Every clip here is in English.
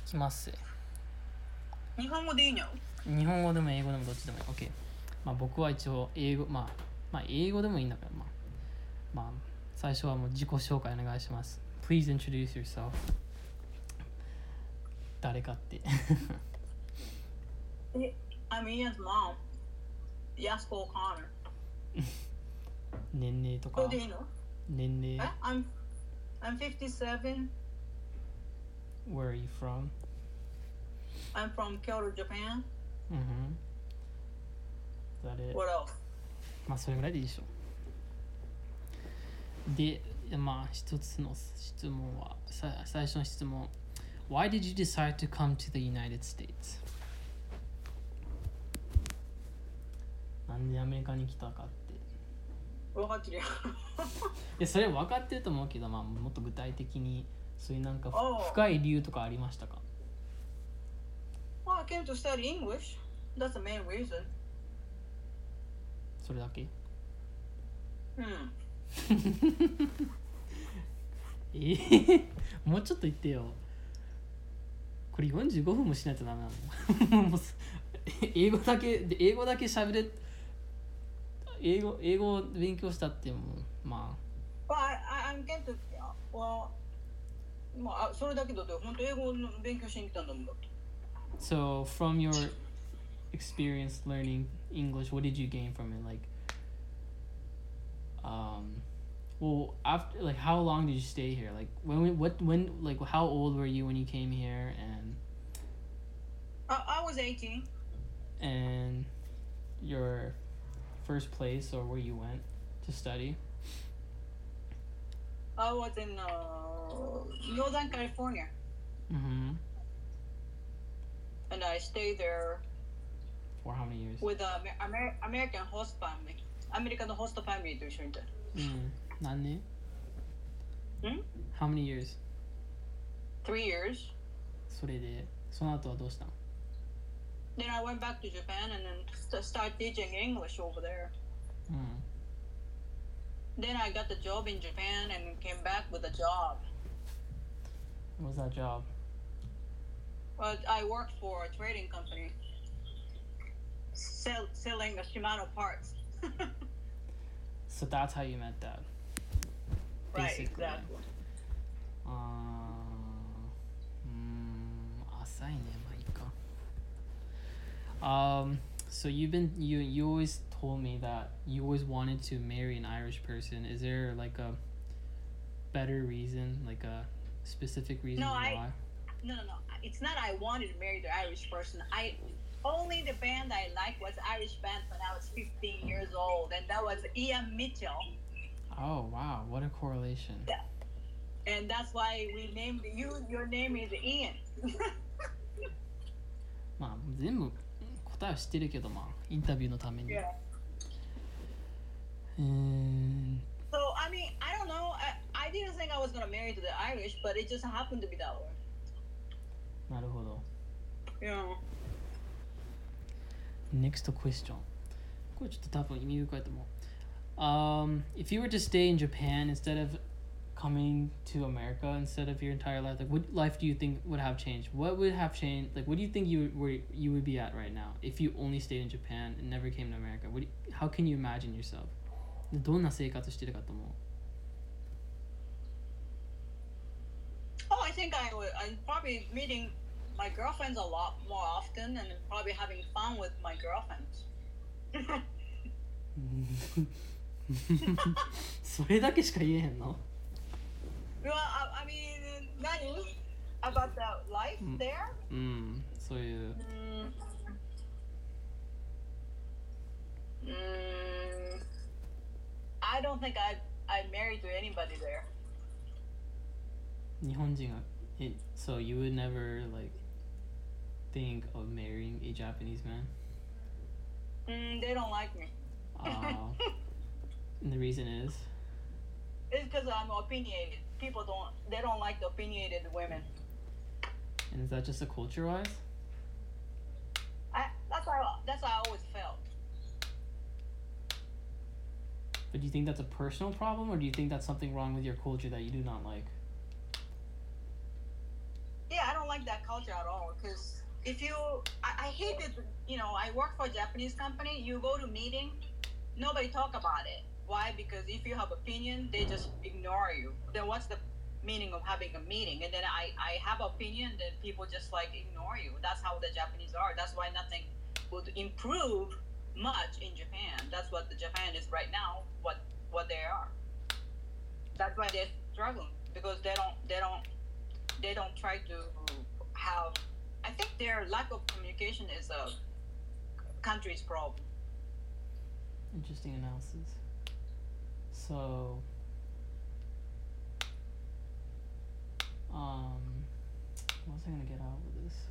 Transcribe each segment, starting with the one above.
きます日本語でいいの？ 日本語でも英語でもどっちでもいい OK まあ僕は一応英語まあ英語でもいいんだからまあ最初はもう自己紹介お願いします Please introduce yourself 誰かって I'm Ian's mom. Yasko O'Connor. 年齢とかそれでいいの？ 年齢 I'm 57. Where are you from? I'm from Kyoto, Japan. Is that it? What else? まあそれぐらいでいいでしょでまあ一つの質問は最初の質問 Why did you decide to come to the United States? なんでアメリカに来たかって分かってるよいやそれ分かってると思うけど、まあ、もっと具体的にそういうなんか Oh. 深い理由とかありましたか Well, I came to study English. That's the main reason. それだけもうちょっと言ってよこれ45分もしないとダメなのもう英語だけ喋れ英語を勉強したってもまあ I'm going to well まあそれだけだと本当英語の勉強しに来たんだもんだって So from your experience learning English what did you gain from it like well after like how long did you stay here like when like how old were you when you came here and I was 18 and your first place or where you went to study I was in Northern California and I stayed there for how many years with American host family アメリカのホストファミリーと一緒にいた何年How many years? 3 years それでその後はどうしたの Then I went back to Japan and then started teaching English over there Then I got the job in Japan and came back with a job What was that job? Well, I worked for a trading company selling Shimano parts So that's how you met that Right, basically. exactly 浅いねまあいいかSo you always told me that you always wanted to marry an Irish person. Is there like a better reason, like a specific reason why? No. It's not I wanted to marry the Irish person. Only the band I liked was Irish band when I was 15 years old, and that was Ian Mitchell. Oh wow, what a correlation. Yeah. And that's why we named you. Your name is Ian. まあ全部答えは知ってるけどまあインタビューのために。 Yeah. So I mean I don't know. I didn't think I was gonna marry to the Irish, but it just happened to be that way. なるほど。 Yeah. Next question. これちょっと多分意味深いと思う。If you were to stay in Japan instead of coming to America instead of your entire life, like what life do you think would have changed? What would have changed? Like what do you think you would be at right now if you only stayed in Japan and never came to America? How can you imagine yourself? どんな生活してるかと思う Oh, I think I'm probably meeting my girlfriends a lot more often and probably having fun with my girlfriends. それだけしか言えへんの Well, I mean, about the life there? そういう I don't think I'd marry to anybody there. 日本人が So you would never like think of marrying a Japanese man? They don't like me. And the reason is? It's because I'm opinionated. They don't like the opinionated women. And is that just a culture-wise? That's how I always felt. But do you think that's a personal problem, or do you think that's something wrong with your culture that you do not like? Yeah, I don't like that culture culture at all. Because if you, I hate it. You know, I work for a Japanese company. You go to meeting, nobody talk about it. Why? Because if you have opinion, they just ignore you. Then what's the meaning of having a meeting? And then I have opinion, then people just like ignore you. That's how the Japanese are. That's why nothing would improve much in Japan. That's what the Japan is right now. What they are. That's why they're struggling because they don't try to have. I think their lack of communication is a country's problem. Interesting analysis. So, what was I gonna get out with this?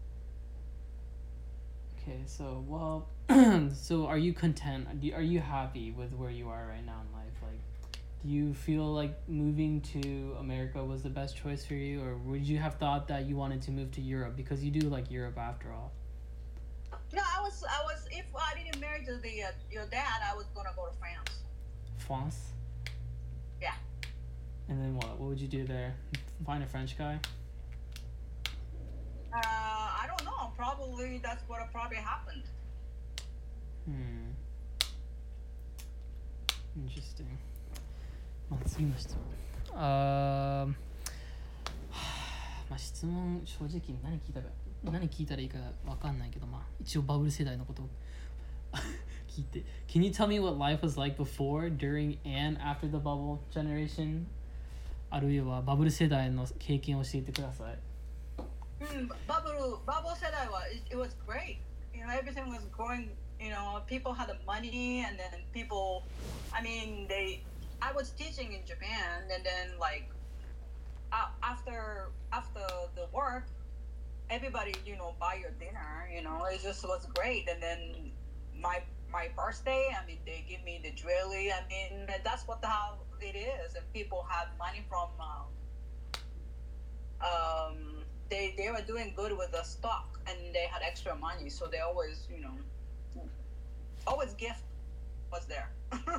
Okay, so well, so are you content? Are you happy with where you are right now in life? Like, do you feel like moving to America was the best choice for you, or would you have thought that you wanted to move to Europe because you do like Europe after all? No, I was. If I didn't marry to your dad, I was gonna go to France. France? Yeah. And then what? What would you do there? Find a French guy? I don't know. Probably that's what probably happened. Interesting. まあ次の質問。まあ質問正直何聞いたらいいかわかんないけど、まあ一応バブル世代のことを聞いて。Can you tell me what life was like before, during, and after the bubble generation? あるいはバブル世代の経験を教えてください。 Bubble世代は it was great. You know, everything was growing. You know, people had the money, and then people. I mean, I was teaching in Japan, and then like after the work, everybody buy your dinner. You know, it just was great. And then my birthday, I mean, they give me the jewelry. I mean, that's how it is. And people had money from. They were doing good with the stock, and they had extra money, so they always always gift was there.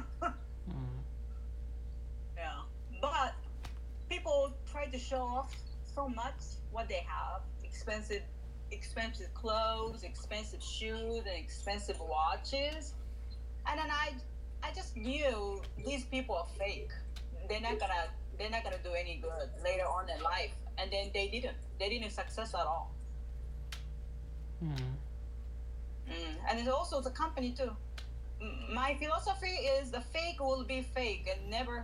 Yeah, but people try to show off so much what they have: expensive clothes, expensive shoes, and expensive watches. And then I just knew these people are fake. They're not gonna do any good later on in life. And then they didn't success at all. And it's also the company too. My philosophy is the fake will be fake and never,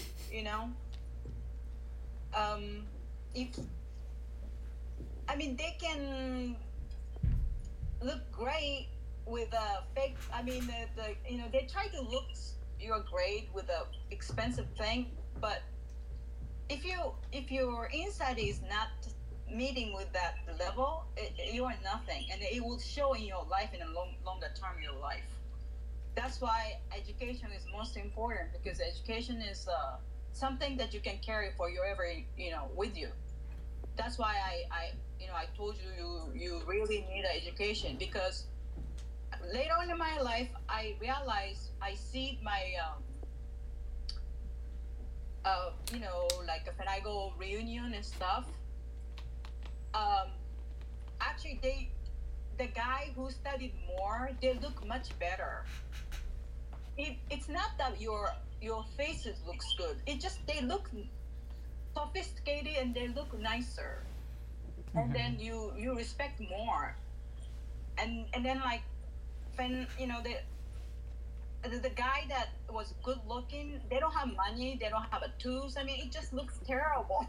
they can look great with a fake. I mean, they try to look you're great with a expensive thing, but if your inside is not meeting with that level, you are nothing, and it will show in your life in a longer term in your life. That's why education is most important, because education is something that you can carry for forever, with you. That's why I told you really need an education, because later on in my life I realized I see my like when I go reunion and stuff, actually the guy who studied more, they look much better. It's not that your faces looks good. It just they look sophisticated and they look nicer. And then you respect more. And then like when the guy that was good looking, they don't have money, they don't have a tools. I mean, it just looks terrible.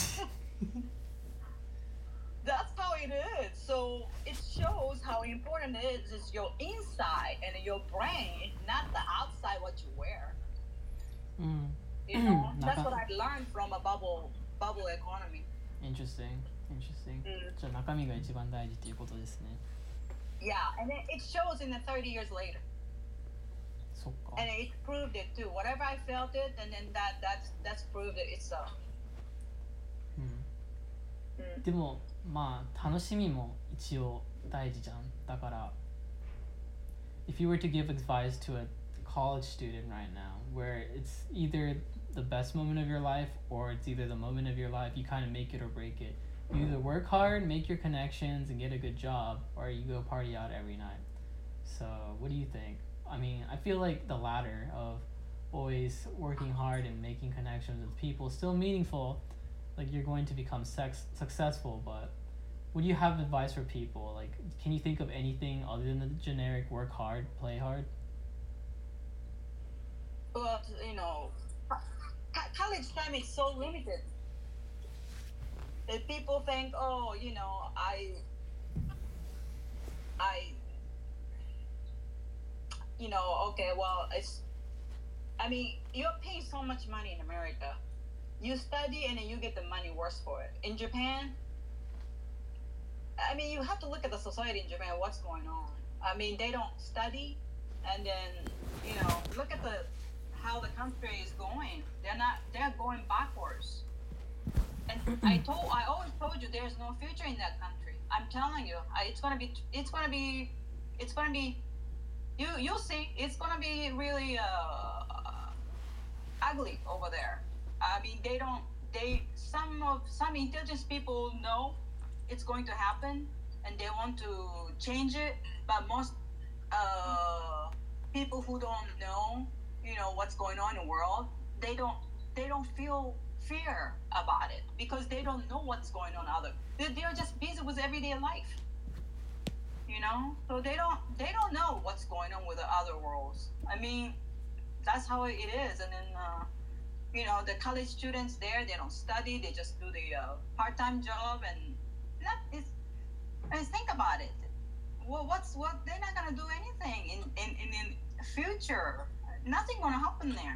That's how it is. So it shows how important it is your inside and your brain, not the outside what you wear. That's what I learned from a bubble economy. Interesting. じゃあ中身が一番大事っていうことですね。 Yeah, and then it shows in the 30 years later. そっか。 And it proved it too. Whatever I felt it, and then that's proved it itself. でもまあ楽しみも一応大事じゃん。だから if you were to give advice to a college student right now, where it's either the best moment of your life or it's either the moment of your life, you kind of make it or break it, You either work hard, make your connections, and get a good job, or you go party out every night. So, what do you think? I mean, I feel like the latter of always working hard and making connections with people is still meaningful. Like you're going to become successful, but would you have advice for people? Like, can you think of anything other than the generic work hard, play hard? But college time is so limited that people think, oh, I, okay, well, I mean, you're paying so much money in America. You study and then you get the money worse for it. In Japan, I mean, you have to look at the society in Japan. What's going on? I mean, they don't study, and then look at the how the country is going. They're going backwards. And I always told you there's no future in that country. I'm telling you, it's gonna be. You'll see, it's gonna be really ugly over there. I mean, some intelligent people know it's going to happen, and they want to change it. But most people who don't know, what's going on in the world, they don't feel fear about it because they don't know what's going on. They're just busy with everyday life. So they don't know what's going on with the other worlds. I mean, that's how it is. And then the college students there, they don't study, they just do the part-time job. And think about it. Well, they're not gonna do anything in future. Nothing gonna happen there.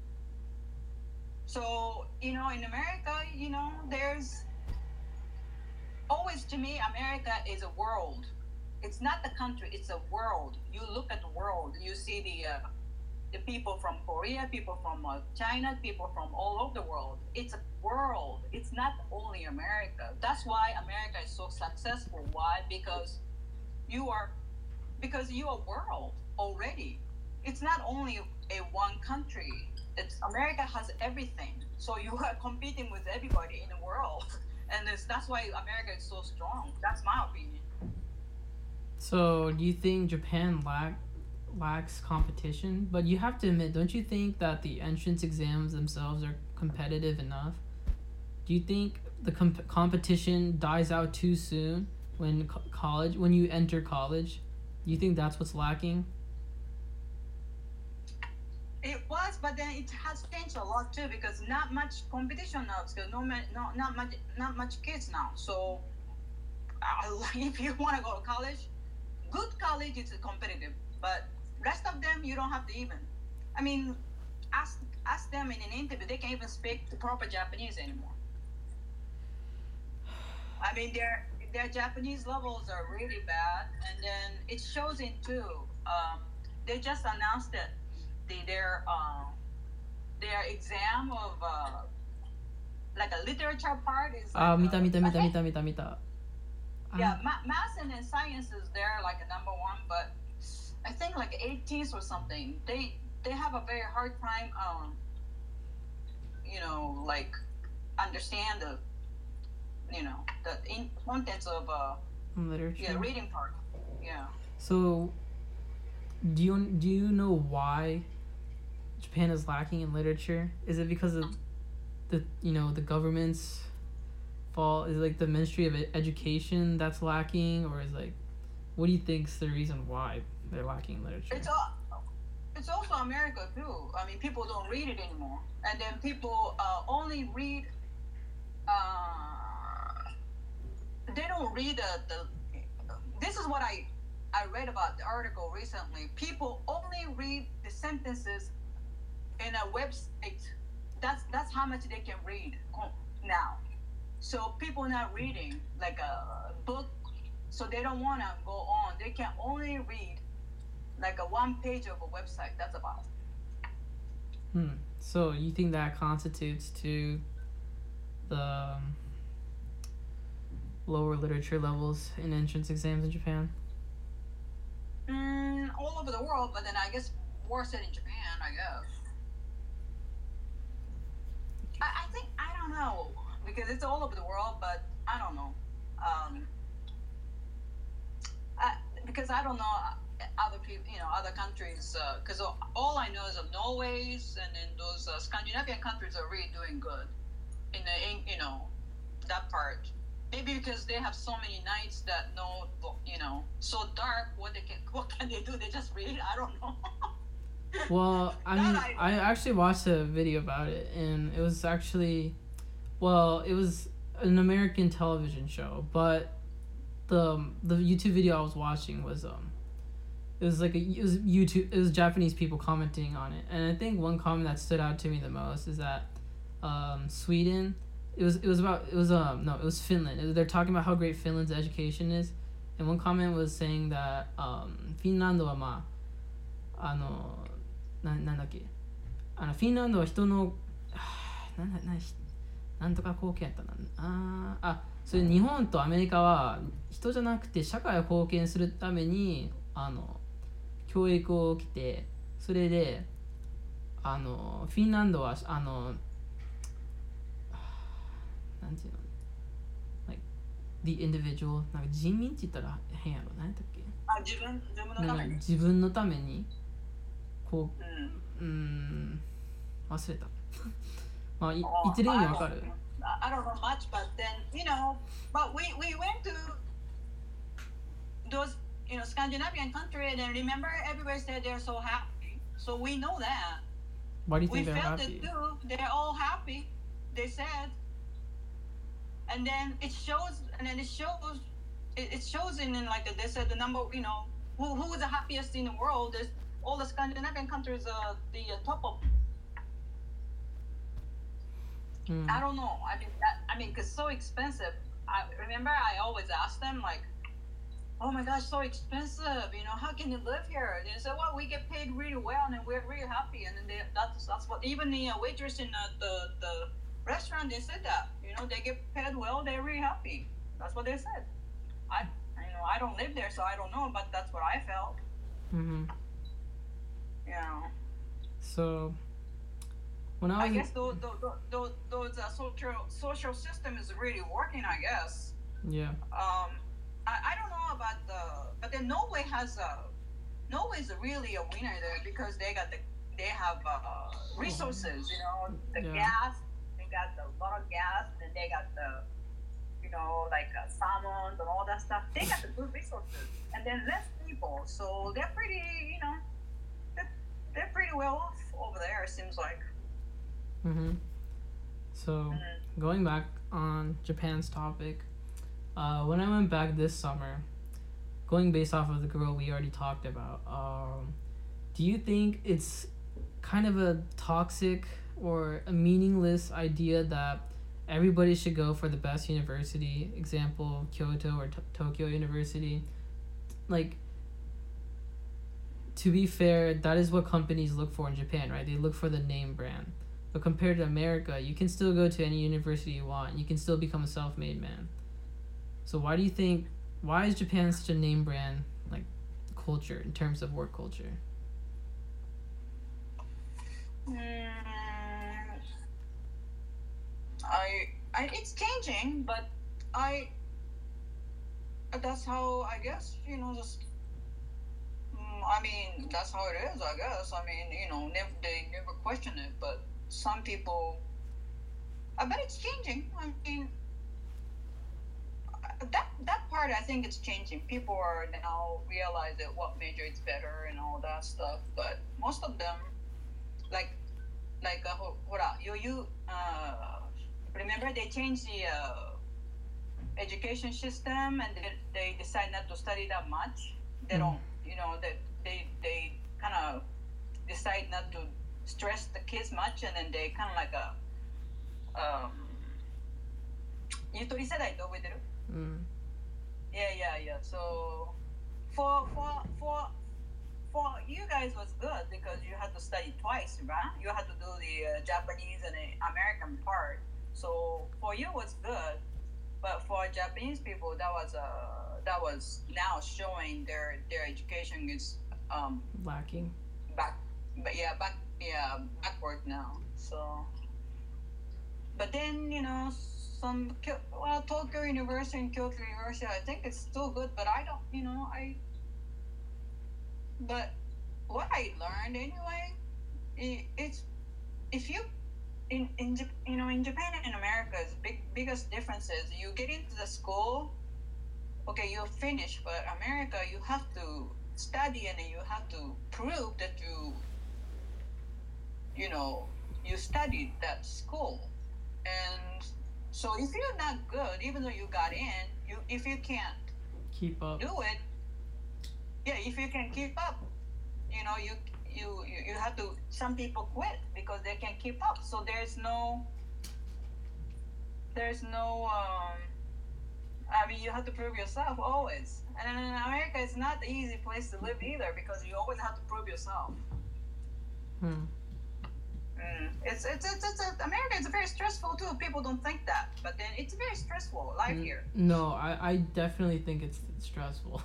So in America, there's always, to me, America is a world. It's not the country, it's a world. You look at the world, you see the people from Korea, people from China, people from all over the world. It's a world. It's not only America. That's why America is so successful. Why? Because you are world already. It's not only a one country. America has everything. So you are competing with everybody in the world, and that's why America is so strong. That's my opinion. So, do you think Japan lacks competition? But you have to admit, don't you think that the entrance exams themselves are competitive enough? Do you think the competition dies out too soon when when you enter college? Do you think that's what's lacking? It was, but then it has changed a lot too because not much competition now. Because not much kids now. So, if you want to go to college, good college is competitive, but rest of them you don't have to even. I mean, ask them in an interview. They can't even speak the proper Japanese anymore. I mean, their Japanese levels are really bad, and then it shows in too. They just announced that their exam of like a literature part is like, 見た。 yeah, math and then sciences they're like a number one, but I think like 18th or something. They have a very hard time like understand the contents of literature. reading part. Yeah. So, do you know why Japan is lacking in literature? Is it because of the government's fault? Is it like the Ministry of Education that's lacking, or is like, what do you think's the reason why they're lacking in literature? It's also America too. I mean, people don't read it anymore, and then people only read. They don't read the. This is what I read about the article recently. People only read the sentences in a website. That's how much they can read now. So people not reading like a book, so they don't want to go on. They can only read like a one page of a website. That's about. So you think that constitutes to the lower literature levels in entrance exams in Japan? All over the world, but then I guess worse than in Japan, I guess. I think, I don't know, because it's all over the world. But I don't know. Um, because I don't know other people, other countries. Because all I know is of Norway's, and then those Scandinavian countries are really doing good in that part. Maybe because they have so many nights that so dark. What can they do? They just read. I don't know. Well, I mean, I actually watched a video about it, and it was actually, well, it was an American television show, but the YouTube video I was watching was it was YouTube, it was Japanese people commenting on it, and I think one comment that stood out to me the most is that Sweden, it was Finland. They're talking about how great Finland's education is, and one comment was saying that Finland はまあなんだっけフィンランドは人のなんとか貢献やったなそれ日本とアメリカは人じゃなくて社会を貢献するために教育を受けて、それでフィンランドはなんていうの like the individual なんか人民って言ったら変やろ、何やったっけ、自分のためにこう忘れたまあ言ってる意味わかる。 I don't know much, but then but we went to those Scandinavian country, and then remember everybody said they're so happy, so we know that. Why do you think we they're felt happy? It too. They're all happy, they said, and then it shows in like they said the number, who is the happiest in the world. There's all the Scandinavian countries are the top of. I don't know. I mean, cause so expensive. I remember I always ask them like, "Oh my gosh, so expensive. How can you live here?" They said, "Well, we get paid really well, and we're really happy." And then that's what even the waitress in the restaurant, they said that. They get paid well. They're really happy. That's what they said. I don't live there, so I don't know, but that's what I felt. So when I guess those social system is really working, I guess. Yeah. I don't know about but then Norway is really a winner there because they have resources, gas. They got a lot of gas, and they got the like salmon and all that stuff. They got the good resources, and then less people, so they're pretty they're pretty well off over there, it seems like. So going back on Japan's topic, when I went back this summer, going based off of the girl we already talked about, do you think it's kind of a toxic or a meaningless idea that everybody should go for the best university, example Kyoto or Tokyo University? Like, to be fair, that is what companies look for in Japan, right? They look for the name brand. But compared to America, you can still go to any university you want. You can still become a self-made man. So why is Japan such a name brand like culture in terms of work culture? It's changing, but that's how I guess I mean, that's how it is, I guess. I mean, they never question it, but some people. But it's changing. I mean, that part, I think it's changing. People are now realize that what major is better and all that stuff. But most of them, like, remember they changed the education system, and they decide not to study that much. They don't, they kind of decide not to stress the kids much, and then they kind of likeゆとり世代って覚えてる? Yeah. So for you guys was good because you had to study twice, right? You had to do the Japanese and the American part. So for you was good, but for Japanese people that was now showing their education is lacking. Backward now. So But then, Tokyo University and Kyoto University, I think it's still good, but I don't, but what I learned anyway, it's if you in Japan and in America, the biggest difference is you get into the school, okay, you're finished, but America you have to study and you have to prove that you studied that school. And so if you're not good, even though you got in, if you can't keep up, do it, if you can keep up, you have to. Some people quit because they can't keep up. So there's no. I mean, you have to prove yourself always. And in America, it's not the easy place to live either because you always have to prove yourself. It's America is very stressful too. People don't think that, but then it's very stressful life here. No, I definitely think it's stressful.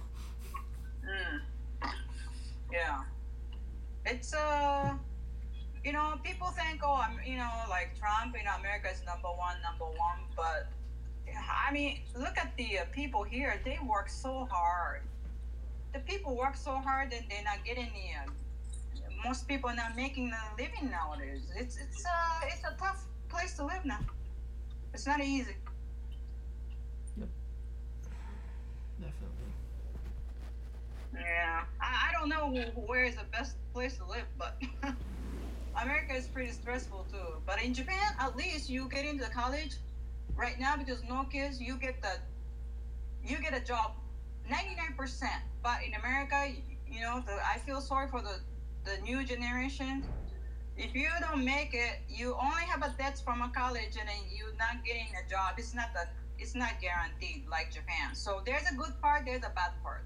Yeah, it's people think, oh, like Trump, America is number one, but I mean, look at the people here. They work so hard. The people work so hard and they're not getting most people are not making a living nowadays. It's a tough place to live now. It's not easy. Yep. Definitely. Yeah. I don't know where is the best place to live, but America is pretty stressful too. But in Japan, at least you get into college right now because no kids, you get a job 99%. But in America, I feel sorry for the new generation. If you don't make it, you only have a debt from a college and then you're not getting a job. It's not guaranteed like Japan. So there's a good part, there's a bad part.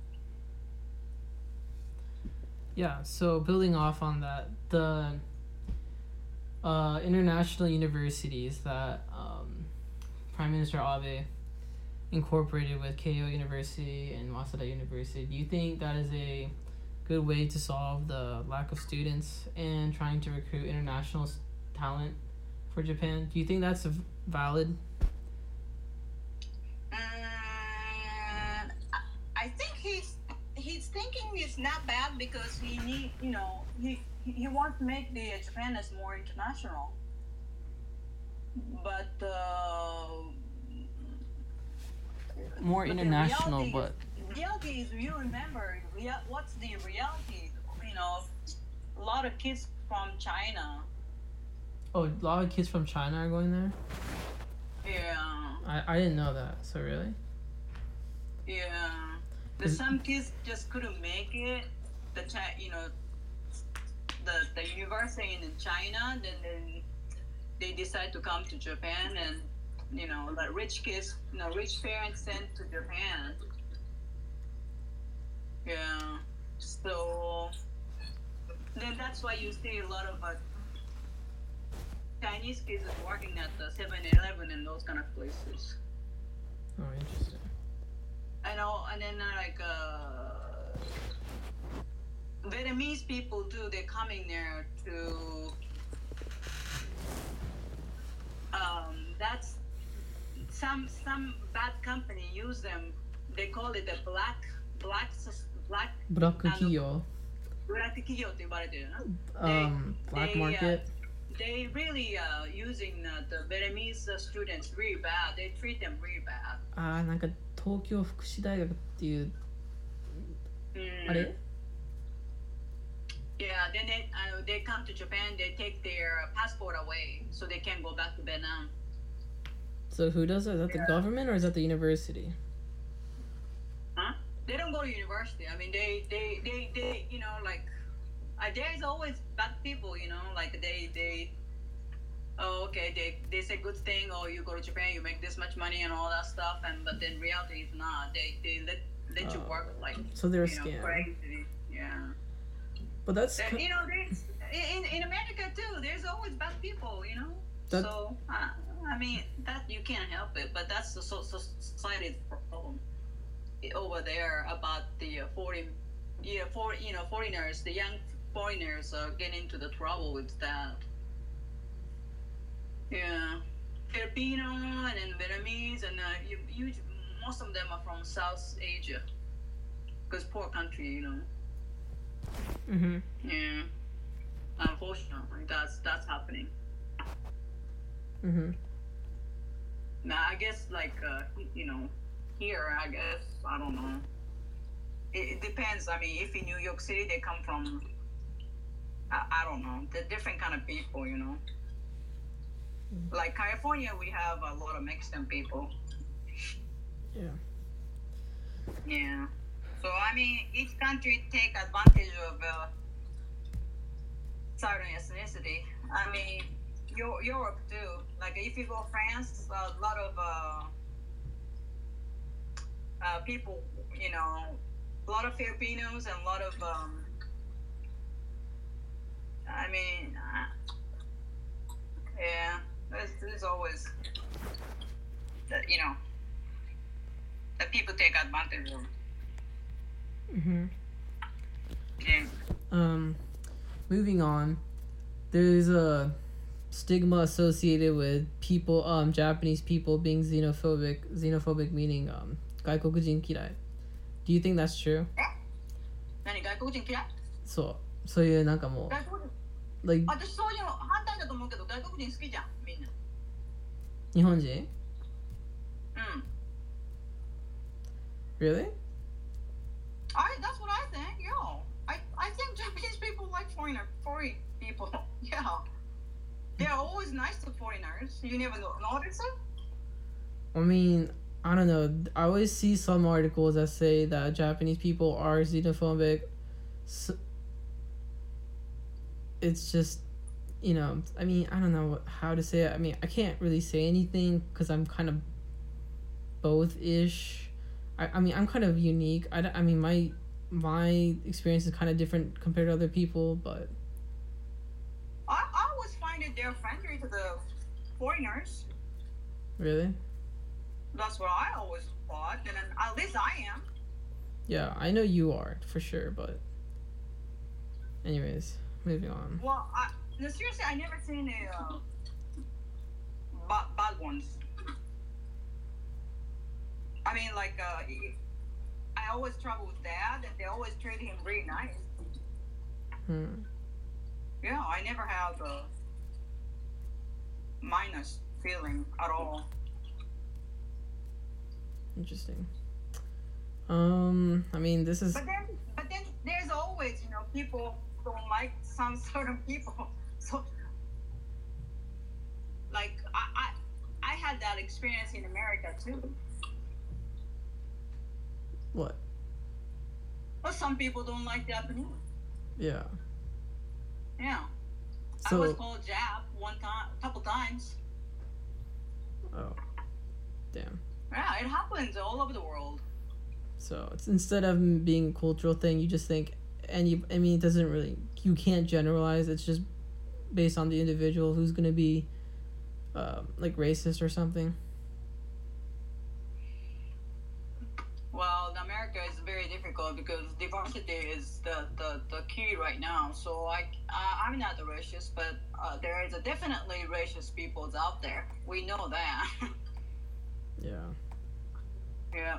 Yeah, so building off on that, the international universities that Prime Minister Abe incorporated with Keio University and Waseda University, do you think that is a good way to solve the lack of students and trying to recruit international talent for Japan? Do you think that's valid? I think his thinking is not bad because he wants to make the Japan as more international. But more international, but reality is, you remember what's the reality? A lot of kids from China. Oh, a lot of kids from China are going there? Yeah. I didn't know that. So really? Yeah. Some kids just couldn't make it. The university in China, then they decide to come to Japan, and like rich kids, rich parents sent to Japan. Yeah. So then that's why you see a lot of Chinese kids working at the 7-Eleven and those kind of places. Oh, interesting. I know, and then Vietnamese people too. They're coming there to. That's some bad company use them. They call it a black ブラック企業。 ブラック企業って呼ばれてるな。 Black market. They really using the Vietnamese students really bad. They treat them really bad. なんか東京福祉大学っていう、あれ？ Yeah, then they come to Japan. They take their passport away, so they can't go back to Vietnam. So who does that? Is that the government or is that the university? Huh? They don't go to university. I mean, they like there's always bad people, like they oh, okay, they say good thing, oh, you go to Japan, you make this much money and all that stuff, but then reality is not. They let you work like, so they're a scam. Crazy. Yeah. But that's there's in America too. There's always bad people, So I mean that you can't help it, but that's the society's problem over there about the foreigners, the young foreigners are getting into the trouble with that. Yeah. Filipino and then Vietnamese, and most of them are from South Asia, because poor country, you know. Mhm. Yeah, unfortunately, that's happening. Mhm. Now, I guess here, I guess I don't know. It depends. I mean, if in New York City they come from, I don't know, the different kind of people, you know. Like California, we have a lot of Mexican people. Yeah. Yeah. So I mean, each country take advantage of certain ethnicity. I mean, Europe too. Like if you go France, a lot of people, you know, a lot of Filipinos and a lot of I mean, yeah, there's always that, you know, that people take advantage of. Mhm. Yeah. Moving on. There's a stigma associated with people, Japanese people being xenophobic. Xenophobic meaning 外国人嫌い. Do you think that's true? 何外国人嫌い？ そういうなんかもう外国人 like 私そういうの反対だと思うけど外国人好きじゃんみんな。 日本人? うん。 Really? That's what I think. Yeah. I think Japanese people like foreign people. Yeah. They're always nice to foreigners. You never notice it? I mean, I don't know. I always see some articles that say that Japanese people are xenophobic. So it's just, you know, I mean, I don't know how to say it. I mean, I can't really say anything because I'm kind of both-ish. I mean, I'm kind of unique. I mean, my experience is kind of different compared to other people, but I always find it they're friendly to the foreigners. Really? That's what I always thought, and then, at least I am. Yeah, I know you are for sure, but anyways, moving on. Well, seriously, I never seen bad ones. I mean, like, I always travel with Dad, and they always treat him really nice. Yeah, I never had a minus feeling at all. Interesting. I mean, this is. But then there's always, you know, people don't like some certain people. So, like, I had that experience in America too. What? But some people don't like Japanese. Yeah. Yeah. So, I was called Jap a couple times. Oh, damn. Yeah, it happens all over the world. So it's instead of being a cultural thing, you just think, I mean, it doesn't really. You can't generalize. It's just based on the individual who's gonna be, like racist or something. Well, America is very difficult because diversity is the key right now. So I'm not a racist, but there is definitely racist peoples out there. We know that. Yeah. Yeah.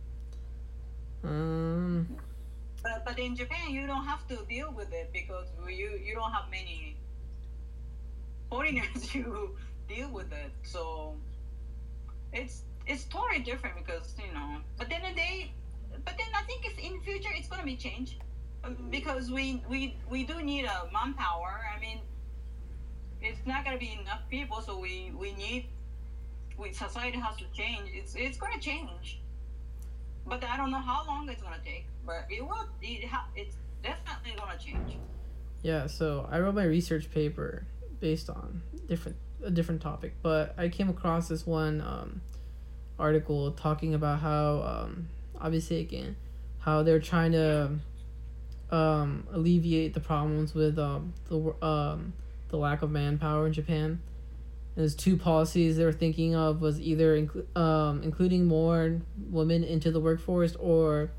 But in Japan, you don't have to deal with it because you don't have many foreigners you deal with it. So it's totally different because, you know. But then I think if in future it's gonna be changed because we do need a manpower. I mean, it's not gonna be enough people, so we need. Society has to change. It's gonna change, but I don't know how long it's gonna take. But it will. It's definitely gonna change. Yeah. So I wrote my research paper based on a different topic, but I came across this one article talking about how obviously again how they're trying to alleviate the problems with the lack of manpower in Japan. There's two policies they were thinking of was either including more women into the workforce or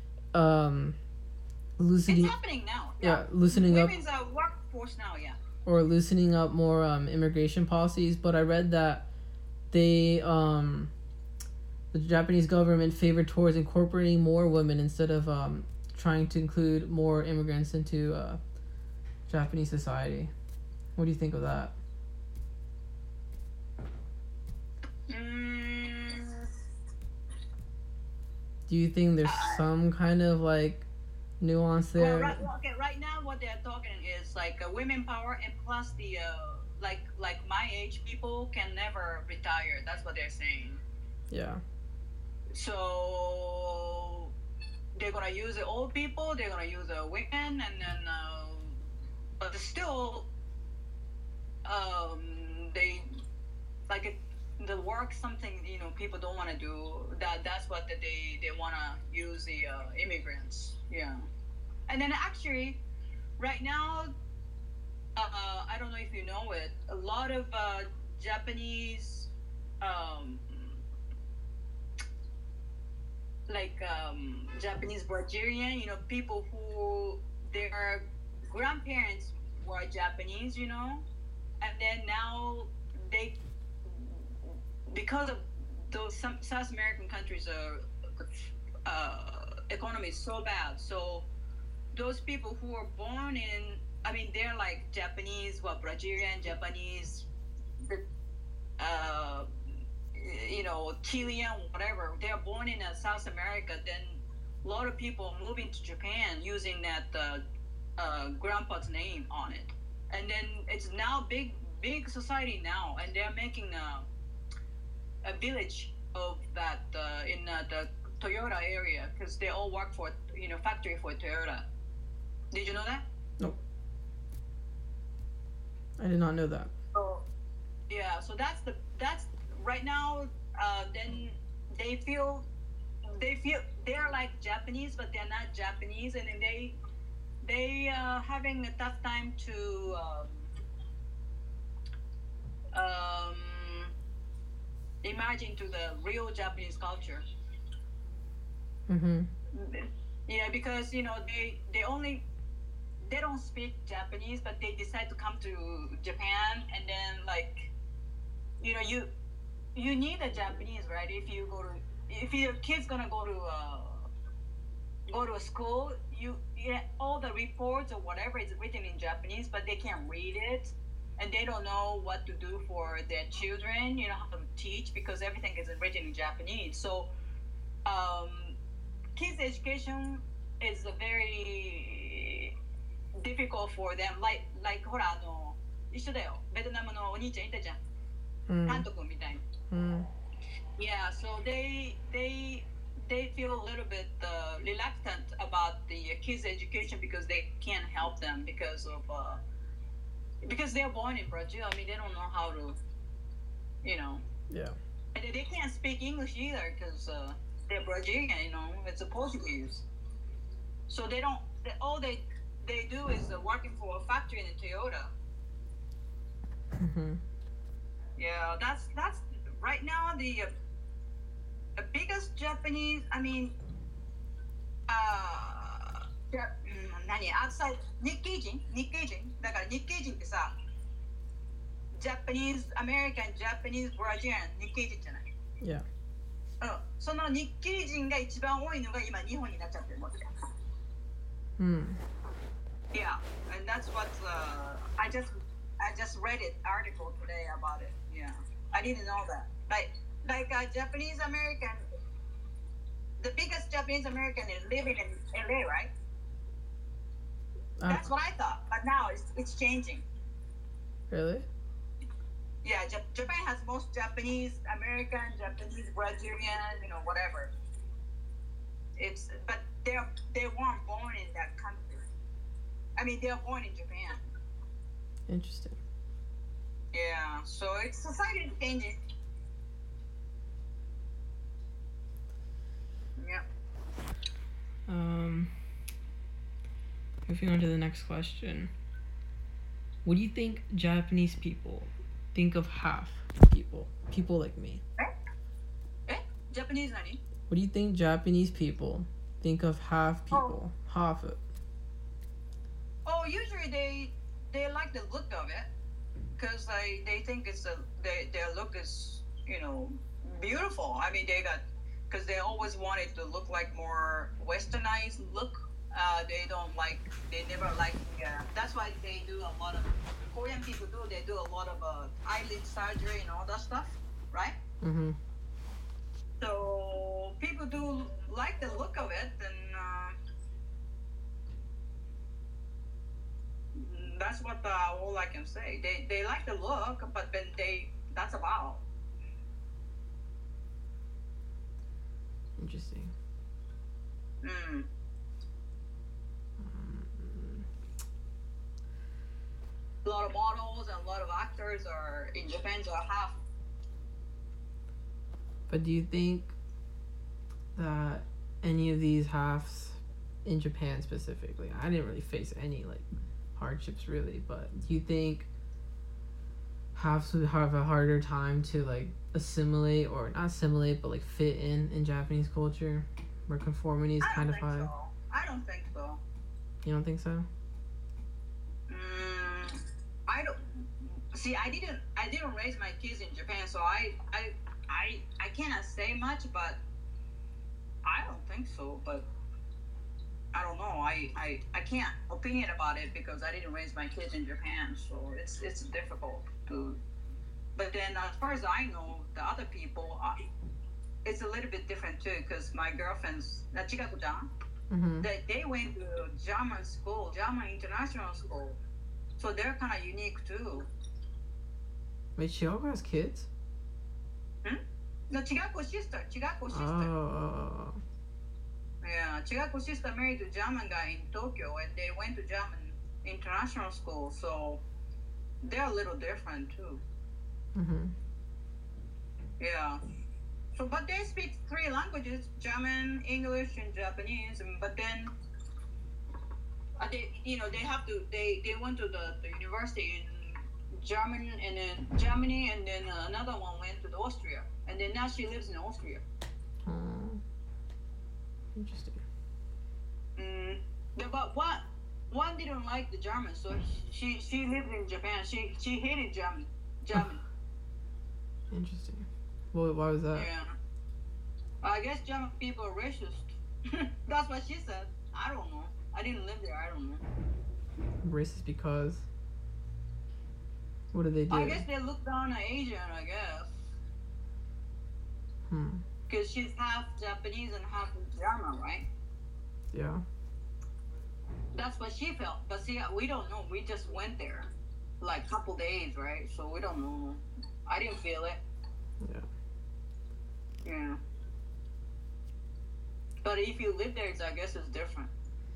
loosening. It's happening now. Yeah, loosening up. Women's workforce now. Yeah. Or loosening up more immigration policies, but I read that they the Japanese government favored towards incorporating more women instead of trying to include more immigrants into Japanese society. What do you think of that? Do you think there's some kind of like nuance there? Right now what they're talking is like women power, and plus the like my age people can never retire. That's what they're saying. Yeah. So they're gonna use the old people, they're gonna use the women, and then but still they like the work something people don't want to do. That's what they want to use the immigrants. Yeah. And then actually right now I don't know if you know it, a lot of Japanese Japanese Brazilian, people who their grandparents were Japanese, and then now they, because of those some South American countries economy is so bad, so those people who were born in, I mean, they're like Japanese, Brazilian, Japanese, Chilean, whatever. They're born in South America. Then a lot of people moving to Japan using that grandpa's name on it, and then it's now big society now, and they're making a village of that in the Toyota area, because they all work for factory for Toyota. Did you know that? Nope. I did not know that. So yeah, so that's right now. Then they feel they're like Japanese, but they're not Japanese, and then they having a tough time to imagine to the real Japanese culture. Mm-hmm. Yeah, because they don't speak Japanese, but they decide to come to Japan, and then you need a Japanese, right? If your kid's gonna go to a school, all the reports or whatever is written in Japanese, but they can't read it, and they don't know what to do for their children, how to teach, because everything is written in Japanese. So kids education is a very difficult for them. Like ほら一緒だよ。ベトナムのお兄ちゃんいたじゃん。カント君みたいな。Yeah, so they feel a little bit reluctant about the kids' education because they can't help them because they're born in Brazil. I mean, they don't know how to, Yeah. And they can't speak English either because they're Brazilian. It's a Portuguese. So they don't. All they do is working for a factory in Toyota. Mm-hmm. Yeah, that's right now the biggest Japanese. I mean, outside 日系人だから日系人ってさ、Japanese American Japanese Brazilian 日系人じゃない。 Yeah. その日系人が一番多いのが今日本になっちゃってるもんで。Yeah, and that's what I just read an article today about it. Yeah, I didn't know that. Like Japanese American, the biggest Japanese American is living in LA, right? That's what I thought, but now it's changing. Really? Yeah, Japan has most Japanese American, Japanese Brazilian, whatever. But they weren't born in that country. I mean, they were born in Japan. Interesting. Yeah, so it's society is changing. Yeah. Moving on to the next question. What do you think Japanese people think of half people? People like me. Japanese honey? What do you think Japanese people think of half people? Half it. Oh, usually they like the look of it, because they think it's their look is beautiful. I mean, they got because they always wanted to look like more westernized look. They don't like. They never like. Yeah, that's why they do a lot of Korean people do. They do a lot of eyelid surgery and all that stuff, right? Mm-hmm. So people do like the look of it, and that's what all I can say. They like the look, but then that's about. Interesting. Mm. A lot of models and a lot of actors are in Japan are half. But do you think that any of these halves in Japan specifically, I didn't really face any like hardships really, but do you think halves would have a harder time to like assimilate or not assimilate but like fit in Japanese culture where conformity is kind of high? So. I don't think so. You don't think so? I don't see. I didn't raise my kids in Japan, so I cannot say much, but I don't think so. But I don't know. I can't opinion about it because I didn't raise my kids in Japan, so it's difficult to. But then, as far as I know, the other people, it's a little bit different too. Because my girlfriends, Chikaku-chan, Mm-hmm. they went to German school, German international school, so they're kind of unique too. Wait, Chiyogo has kids? No, Chigaku's sister. Oh. Yeah, Chigaku's sister married a German guy in Tokyo, and they went to German international school, so they're a little different too. Mm-hmm. Yeah. So, but they speak 3 languages: German, English, and Japanese. But then, they have to. They went to the university in German, and then Germany, and then another one went to Austria, and then now she lives in Austria. Interesting. But one didn't like the German, so she lived in Japan. She hated German. Interesting. Well, why was that? Yeah. I guess German people are racist. That's what she said. I don't know. I didn't live there. I don't know. Racist because? What do they do? I guess they look down on Asian, I guess. Because she's half Japanese and half German, right? Yeah. That's what she felt. But see, we don't know. We just went there like a couple days, right? So we don't know. I didn't feel it. Yeah. Yeah. But if you live there, I guess it's different.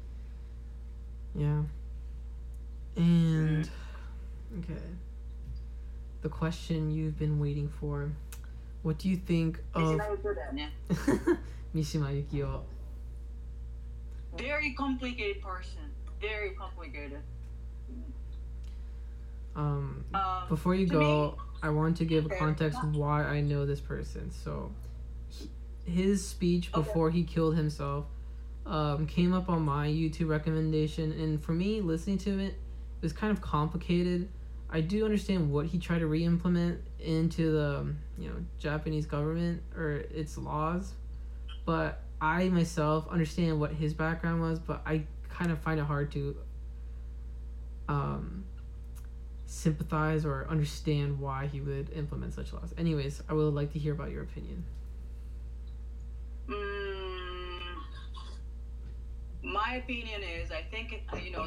Yeah. And okay. The question you've been waiting for. What do you think of Mishima Yukio? Very complicated person. Very complicated. Before you go, I want to give context why I know this person. So, his speech before he killed himself came up on my YouTube recommendation, and for me, listening to it was kind of complicated. I do understand what he tried to re-implement into the Japanese government or its laws, but I myself understand what his background was, but I kind of find it hard to sympathize or understand why he would implement such laws. Anyways, I would like to hear about your opinion. My opinion is, I think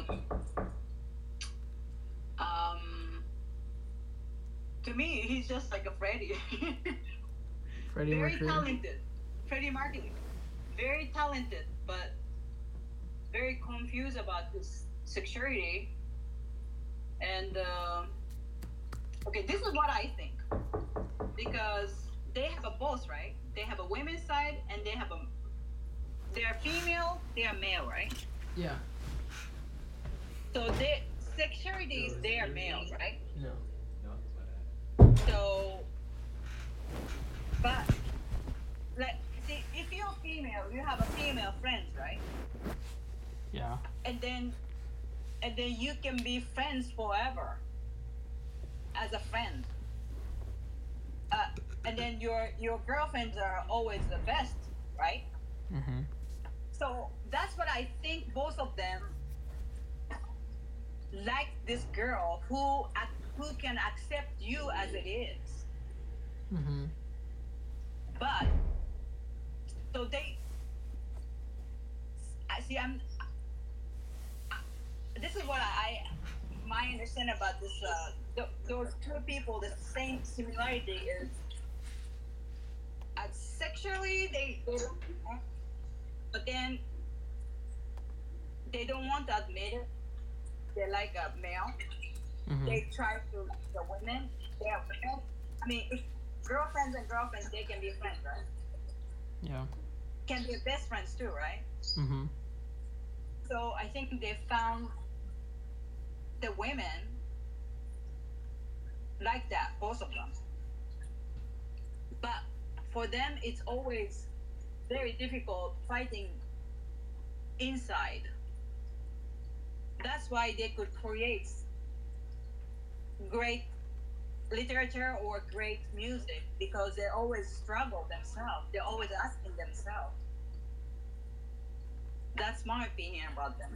to me, he's just like a Freddie. Freddie Very Mercury. talented. Freddie Mercury. Very talented, but very confused about his security. And okay, this is what I think, because they have a both, right? They have a women's side, and they're female, they are male, right? Yeah. So their security is they are male, right? No. So, but see, if you're female, you have a female friends, right? Yeah. And then you can be friends forever as a friend. and then your girlfriends are always the best, right? Mm-hmm. So that's what I think. Both of them like this girl who can accept you as it is. Mm-hmm. But so they, I see. This is what my understanding about this. Those two people, the same similarity is, sexually they don't, but then they don't want to admit it. They're like a male. Mm-hmm. They try to the women. They are women. I mean, if girlfriends and girlfriends, they can be friends, right? Yeah. Can be best friends too, right? Mm-hmm. So I think they found the women like that, both of them. But for them, it's always very difficult fighting inside. That's why they could create great literature or great music, because they always struggle themselves. They're always asking themselves. That's my opinion about them.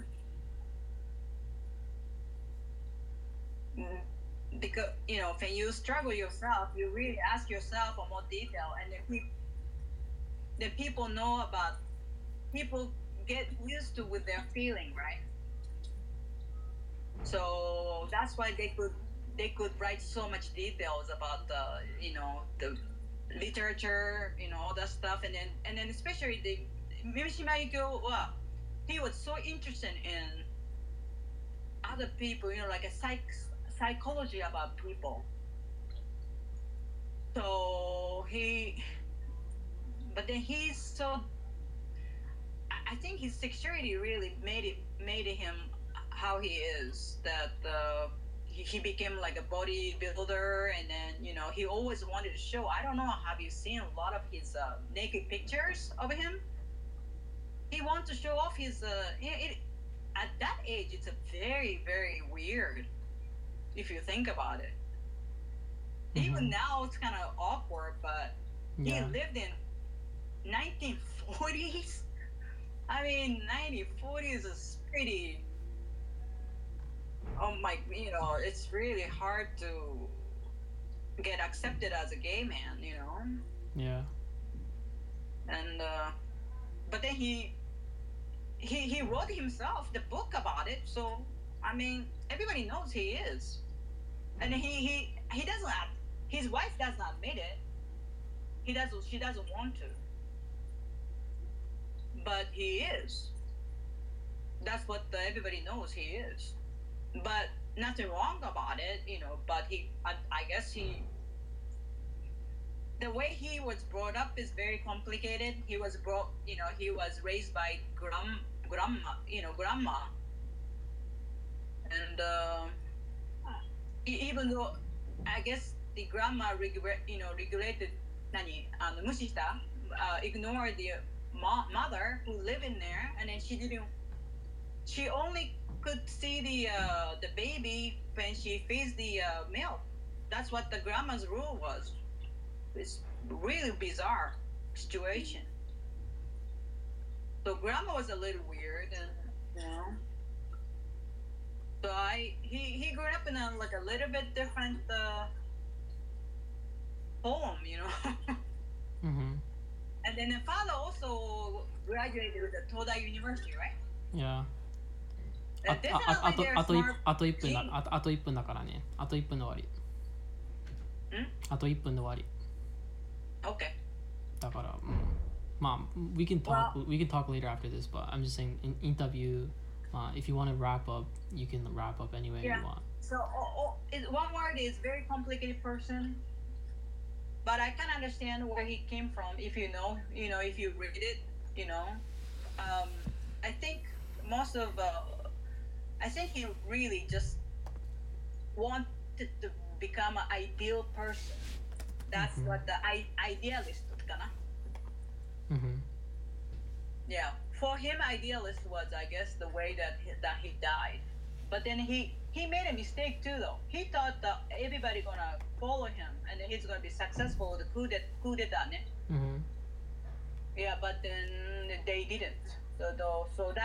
Because when you struggle yourself, you really ask yourself for more detail, and then people know about, people get used to with their feeling, right? So that's why they could write so much details about the literature, all that stuff, and then especially the Mimishima Yukio, he was so interested in other people, like a psychology about people. So but then he's so, I think his sexuality really made him how he is. That he became like a bodybuilder, and then he always wanted to show. I don't know. Have you seen a lot of his naked pictures of him? He wants to show off his. At that age, it's a very very weird. If you think about it, Mm-hmm. even now it's kind of awkward. But Yeah. he lived in 1940s. I mean, 1940s is pretty. Oh my, it's really hard to get accepted as a gay man, Yeah. And but then he wrote himself the book about it. So I mean, everybody knows he is, and he doesn't. His wife does not admit it. She doesn't want to, but he is. That's what everybody knows he is. But nothing wrong about it, but I guess the way he was brought up is very complicated. He was raised by grandma, and even though I guess the grandma regulated 無視した ignored the mother who lived in there, and then she only could see the baby when she feeds the milk. That's what the grandma's rule was. It's really bizarre situation. So grandma was a little weird, and so he grew up in a little bit different home, Mm-hmm. And then the father also graduated with the Toda University, right? Yeah. あ Definitely they're あと smart. あと1分だあと1分だからね。あと1分で終わり。あと1分で終わり。 Okay. だから、まあ、we can talk later after this, but I'm just saying in interview, if you want to wrap up, you can wrap up any way you want. So one word is very complicated person, but I can understand where he came from if if you read it, I think most of I think he really just wanted to become an ideal person. That's what the idealist kana. Yeah, for him, idealist was, I guess, the way that he died. But then he made a mistake too, though. He thought that everybody gonna follow him and he's gonna be successful with the coup d'état. Mm-hmm. Yeah, but then they didn't. So that